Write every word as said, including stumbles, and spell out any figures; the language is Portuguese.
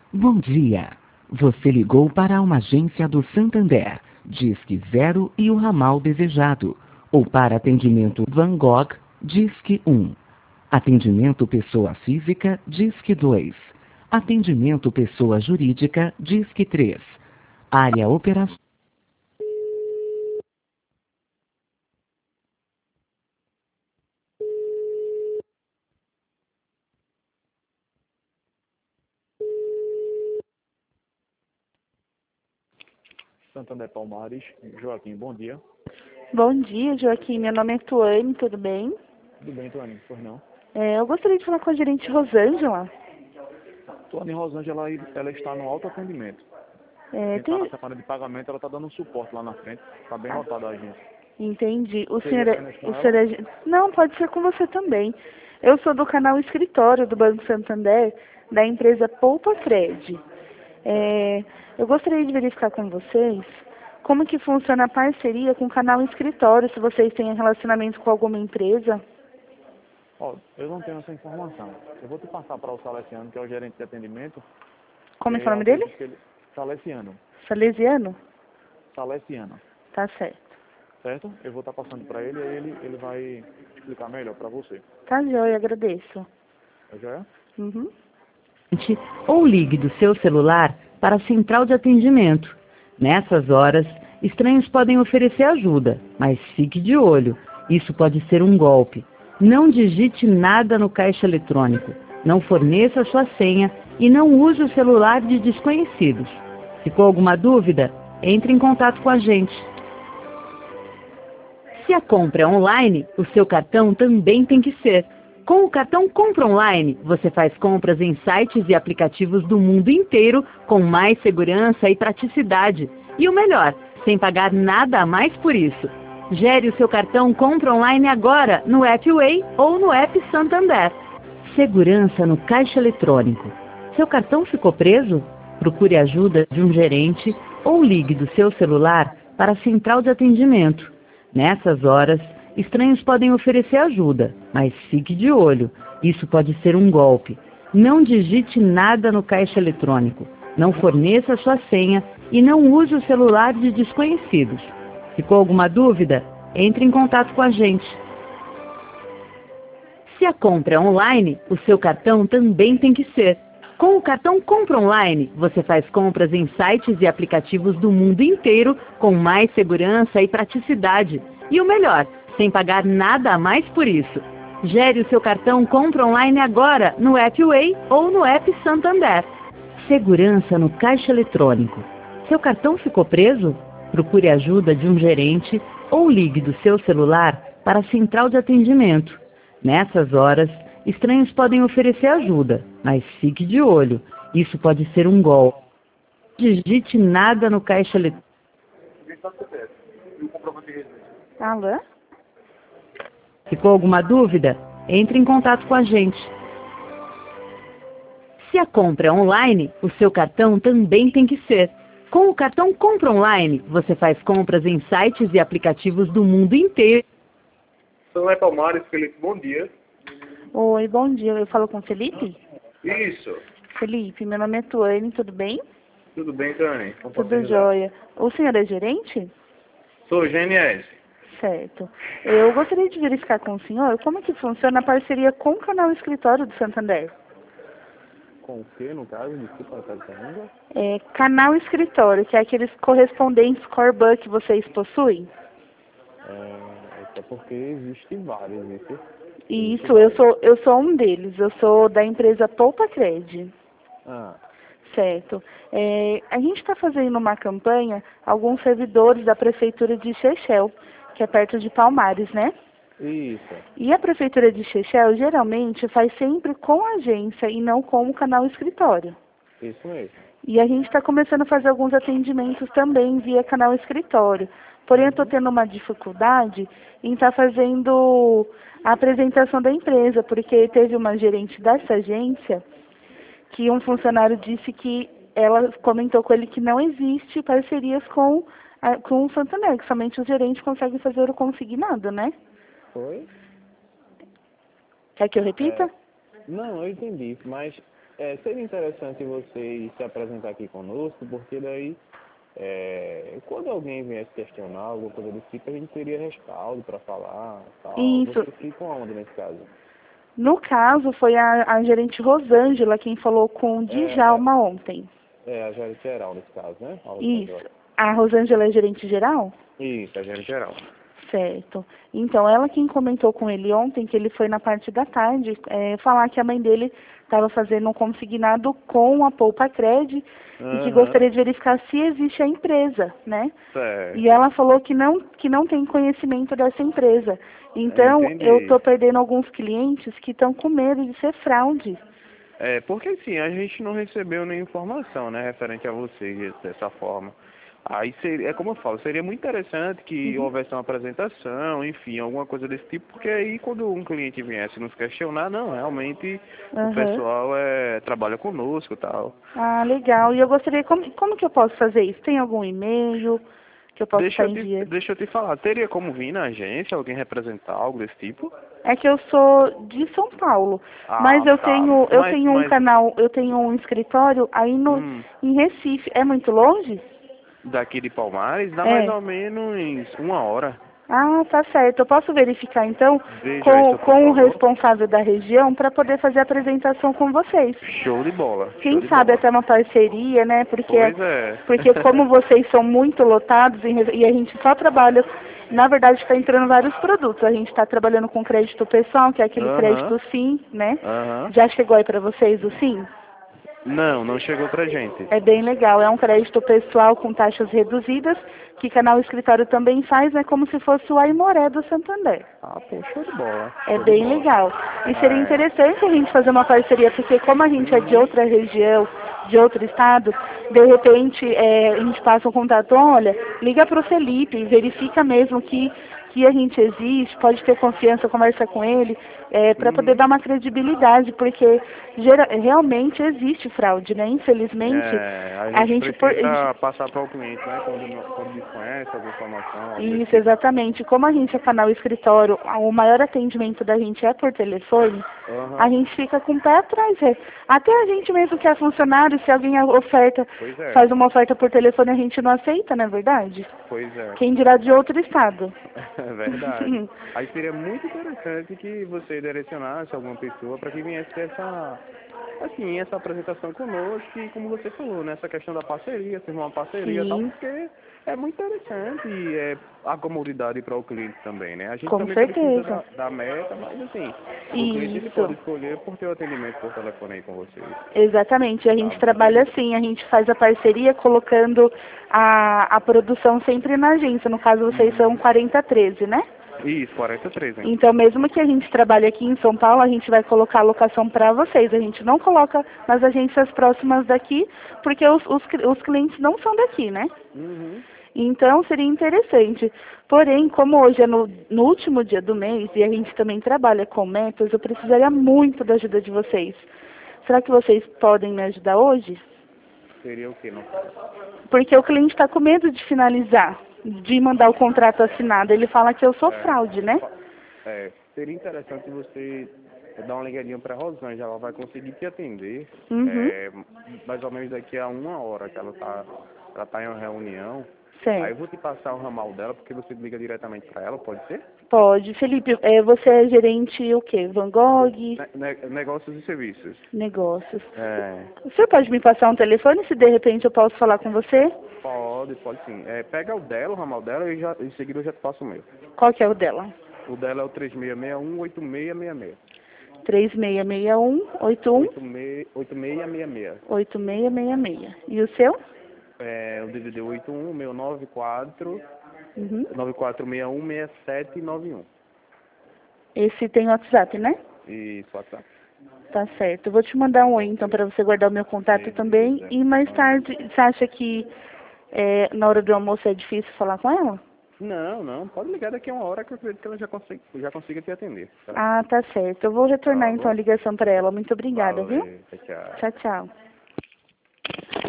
Bom dia. Você ligou para uma agência do Santander, Disque Zero e o ramal desejado. Ou para atendimento Van Gogh, Disque um. Atendimento pessoa física, Disque dois. Atendimento pessoa jurídica, Disque três. Área operacional. Santander Palmares, Joaquim, bom dia. Bom dia, Joaquim. Meu nome é Tuane, tudo bem? Tudo bem, Tuane? Pois não? É, eu gostaria de falar com a gerente Rosângela. Tuane Rosângela, ela, ela está no autoatendimento. É, Quem está na tem... semana de pagamento, ela está dando um suporte lá na frente. Está bem lotada a agência. Entendi. O Seria senhor, é... apenas com o ela? senhor é... Não, pode ser com você também. Eu sou do canal Escritório do Banco Santander, da empresa Poupa Cred. É, eu gostaria de verificar com vocês como que funciona a parceria com o canal Escritório, se vocês têm relacionamento com alguma empresa. Ó, eu não tenho essa informação. Eu vou te passar para o Salesiano, que é o gerente de atendimento. Como é E que é o eu nome dele? acredito que ele... Salesiano. Salesiano? Salesiano. Tá certo. Certo? Eu vou estar passando para ele e aí ele, ele vai explicar melhor para você. Tá joia, agradeço. Tá joia? Uhum. Ou ligue do seu celular para a central de atendimento. Nessas horas, estranhos podem oferecer ajuda, mas fique de olho. Isso pode ser um golpe. Não digite nada no caixa eletrônico. Não forneça sua senha e não use o celular de desconhecidos. Ficou alguma dúvida? Entre em contato com a gente. Se a compra é online, o seu cartão também tem que ser. Com o cartão Compra Online, você faz compras em sites e aplicativos do mundo inteiro com mais segurança e praticidade. E o melhor, sem pagar nada a mais por isso. Gere o seu cartão Compra Online agora no app Way ou no app Santander. Segurança no caixa eletrônico. Seu cartão ficou preso? Procure ajuda de um gerente ou ligue do seu celular para a central de atendimento. Nessas horas, estranhos podem oferecer ajuda, mas fique de olho. Isso pode ser um golpe. Não digite nada no caixa eletrônico. Não forneça sua senha e não use o celular de desconhecidos. Ficou alguma dúvida? Entre em contato com a gente. Se a compra é online, o seu cartão também tem que ser. Com o cartão Compra Online, você faz compras em sites e aplicativos do mundo inteiro com mais segurança e praticidade. E o melhor, sem pagar nada a mais por isso. Gere o seu cartão Compra Online agora no app Way ou no app Santander. Segurança no caixa eletrônico. Seu cartão ficou preso? Procure ajuda de um gerente ou ligue do seu celular para a central de atendimento. Nessas horas, estranhos podem oferecer ajuda, mas fique de olho. Isso pode ser um golpe. Não digite nada no caixa eletrônico. Alô? Ficou alguma dúvida? Entre em contato com a gente. Se a compra é online, o seu cartão também tem que ser. Com o cartão Compra Online, você faz compras em sites e aplicativos do mundo inteiro. Santander Palmares, Felipe, bom dia. Oi, bom dia. Eu falo com o Felipe? Isso. Felipe, meu nome é Tuane, tudo bem? Tudo bem, Tani? Como posso Tudo ajudar? jóia. O senhor é gerente? Sou G N S. Certo. Eu gostaria de verificar com o senhor como que funciona a parceria com o canal Escritório do Santander. Com o que, no caso? Desculpa, a pergunta. É, canal Escritório, que é aqueles correspondentes Corban que vocês possuem? É, até porque existem vários, isso. Isso, eu sou, eu sou um deles. Eu sou da empresa Poupa Cred. Ah, Certo. É, a gente está fazendo uma campanha, alguns servidores da Prefeitura de Chechel, que é perto de Palmares, né? isso. E a Prefeitura de Chechel geralmente faz sempre com a agência e não com o canal Escritório. Isso mesmo. E a gente está começando a fazer alguns atendimentos também via canal Escritório. Porém, eu estou tendo uma dificuldade em estar fazendo a apresentação da empresa, porque teve uma gerente dessa agência que um funcionário disse que ela comentou com ele que não existe parcerias com, a, com o Santander, que somente os gerentes conseguem fazer o consignado, né? Foi? Quer que eu repita? É, não, eu entendi, mas é, seria interessante você se apresentar aqui conosco, porque daí, é, quando alguém viesse questionar alguma coisa desse tipo, a gente teria respaldo para falar, tal. Isso. Você fica onde nesse caso? No caso, foi a, a gerente Rosângela quem falou com o É, Djalma ontem. É, a gerente geral nesse caso, né? A Isso. Rosângela. A Rosângela é gerente geral? Isso, a gerente geral. Certo. Então, ela quem comentou com ele ontem, que ele foi na parte da tarde, é, falar que a mãe dele estava fazendo um consignado com a Poupa Cred e que Aham. gostaria de verificar se existe a empresa, né? Certo. E ela falou que não, que não tem conhecimento dessa empresa. Então, Entendi. eu estou perdendo alguns clientes que estão com medo de ser fraude. É, porque assim, a gente não recebeu nenhuma informação, né, referente a você dessa forma. Aí seria, é como eu falo, seria muito interessante que Uhum. houvesse uma apresentação, enfim, alguma coisa desse tipo, porque aí quando um cliente viesse nos questionar, não, realmente Aham. o pessoal é, trabalha conosco e tal. Ah, legal. E eu gostaria, como, como que eu posso fazer isso? Tem algum e-mail que eu posso Deixa estar eu, em te, dia? deixa eu te falar, teria como vir na agência alguém representar algo desse tipo? É que eu sou de São Paulo, mas Ah, eu tá. tenho, eu Mas, tenho um mas, canal, eu tenho um escritório aí no, hum, em Recife. É muito longe? daqui de Palmares dá mais É. ou menos uma hora. Ah, tá certo. Eu posso verificar então Veja com, isso, por com o favor. responsável da região para poder fazer a apresentação com vocês. Show de bola, show Quem de sabe bola. até uma parceria, né? Porque, Pois é. porque como vocês são muito lotados em re- e a gente só trabalha, na verdade está entrando vários produtos. A gente está trabalhando com crédito pessoal, que é aquele Aham, crédito SIM, né? aham. Já chegou aí para vocês o SIM? Não, não chegou pra gente. É bem legal. É um crédito pessoal com taxas reduzidas, que Canal Escritório também faz, é como se fosse o Aimoré do Santander. Ah, pô, show de bola. É Show de bem bola. legal. E seria É. interessante a gente fazer uma parceria, porque como a gente é de Uhum. outra região, de outro estado, de repente é, a gente passa um contato, olha, liga para o Felipe, verifica mesmo que, que a gente existe, pode ter confiança, conversa com ele, é, para poder Uhum. dar uma credibilidade, porque gera, realmente existe fraude, né? Infelizmente, É, a a gente gente por, precisa passar para o cliente, né? Quando, não- quando desconhece alguma informação, algo desse Isso, tipo. exatamente. Como a gente é canal escritório, o maior atendimento da gente é por telefone, a Aham. gente fica com o pé atrás. É. Até a gente mesmo que é funcionário, se alguém oferta, Pois é, faz uma oferta por telefone, a gente não aceita, não é verdade? pois é. Quem dirá de outro estado. É verdade. Aí seria muito interessante que você direcionasse alguma pessoa para que viesse ter essa, assim, essa apresentação conosco e, como você falou, né, essa questão da parceria, ser uma parceria e tal, Sim, porque é muito interessante e é a comodidade para o cliente também, né? A gente com também precisa certeza. da, da meta, mas assim, o cliente ele pode Isso. escolher por ter o atendimento por telefone aí com vocês. Exatamente, a Tá gente bom? trabalha assim, a gente faz a parceria colocando a, a produção sempre na agência, no caso vocês são Uhum. quarenta treze, né? Isso, quarenta e três, hein? Então, mesmo que a gente trabalhe aqui em São Paulo, a gente vai colocar a locação para vocês. A gente não coloca nas agências próximas daqui, porque os, os, cli- os clientes não são daqui, né? Uhum. Então, seria interessante. Porém, como hoje é no, no último dia do mês e a gente também trabalha com metas, eu precisaria muito da ajuda de vocês. Será que vocês podem me ajudar hoje? Seria o que, no caso? Porque o cliente está com medo de finalizar, de mandar o contrato assinado. Ele fala que eu sou É, fraude, né? é, seria interessante você dar uma ligadinha para a Rosângela, ela vai conseguir te atender, Uhum. é, mais ou menos daqui a uma hora que ela está ela tá em uma reunião. Certo. Aí eu vou te passar o ramal dela, porque você liga diretamente para ela, pode ser? Pode. Felipe, é, você é gerente o quê? Van Gogh? Ne- ne- negócios e serviços. Negócios. É, O senhor pode me passar um telefone, se de repente eu posso falar com você? pode, pode sim. É, pega o dela, o ramal dela, e já, em seguida eu já te passo o meu. Qual que é o dela? O dela é o três seis seis um, oito seis seis seis. três seis seis um, oito um, oito seis oito seis seis seis. oito seis seis seis. E o seu? É, o D D D oito um, meu nove quatro, Uhum. nove quatro seis um, seis sete nove um. Esse tem WhatsApp, né? Isso, WhatsApp. Tá certo. Eu vou te mandar um oi, então, para você guardar o meu contato Beleza. também. E mais tarde, você acha que é, na hora do almoço é difícil falar com ela? Não, não, pode ligar daqui a uma hora que eu acredito que ela já consiga, já consiga te atender. Tá? Ah, tá certo. Eu vou retornar, Tá então, a bom? ligação para ela. Muito obrigada, viu? Valeu, tchau, tchau. Tchau, tchau.